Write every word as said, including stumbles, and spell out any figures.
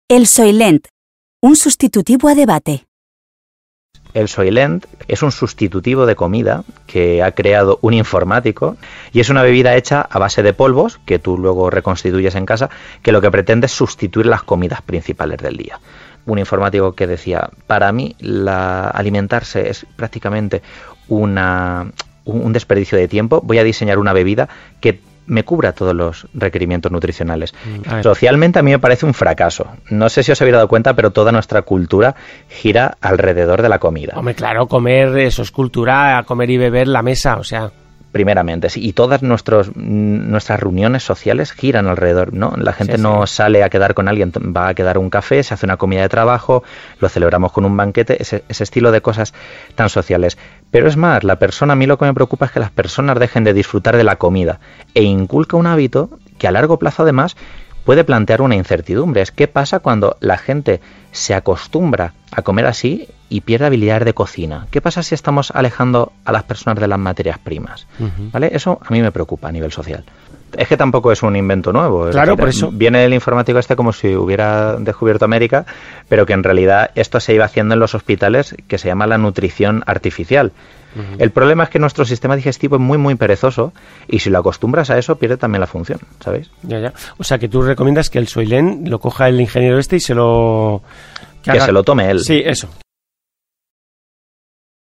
El Soylent, un sustitutivo a debate. El Soylent es un sustitutivo de comida que ha creado un informático y es una bebida hecha a base de polvos que tú luego reconstituyes en casa, que lo que pretende es sustituir las comidas principales del día. Un informático que decía, para mí la alimentarse es prácticamente una, un desperdicio de tiempo, voy a diseñar una bebida que me cubra todos los requerimientos nutricionales. Socialmente a mí me parece un fracaso. No sé si os habéis dado cuenta, pero toda nuestra cultura gira alrededor de la comida. Hombre, claro, comer, eso es cultura, comer y beber la mesa, o sea... Primeramente, sí, y todas nuestros, nuestras reuniones sociales giran alrededor, ¿no? La gente sí, no sí. sale a quedar con alguien, va a quedar un café, se hace una comida de trabajo, lo celebramos con un banquete, ese, ese estilo de cosas tan sociales. Pero es más, la persona, a mí lo que me preocupa es que las personas dejen de disfrutar de la comida e inculca un hábito que a largo plazo además puede plantear una incertidumbre. Es qué pasa cuando la gente se acostumbra a comer así y pierde habilidades de cocina. ¿Qué pasa si estamos alejando a las personas de las materias primas? Uh-huh. ¿Vale? Eso a mí me preocupa a nivel social. Es que tampoco es un invento nuevo. Claro, decir, por eso. Viene el informático este como si hubiera descubierto América, pero que en realidad esto se iba haciendo en los hospitales, que se llama la nutrición artificial. Uh-huh. El problema es que nuestro sistema digestivo es muy, muy perezoso y si lo acostumbras a eso, pierde también la función, ¿sabéis? Ya, ya. O sea, que tú recomiendas que el Soylent lo coja el ingeniero este y se lo... Que, que haga... se lo tome él. Sí, eso.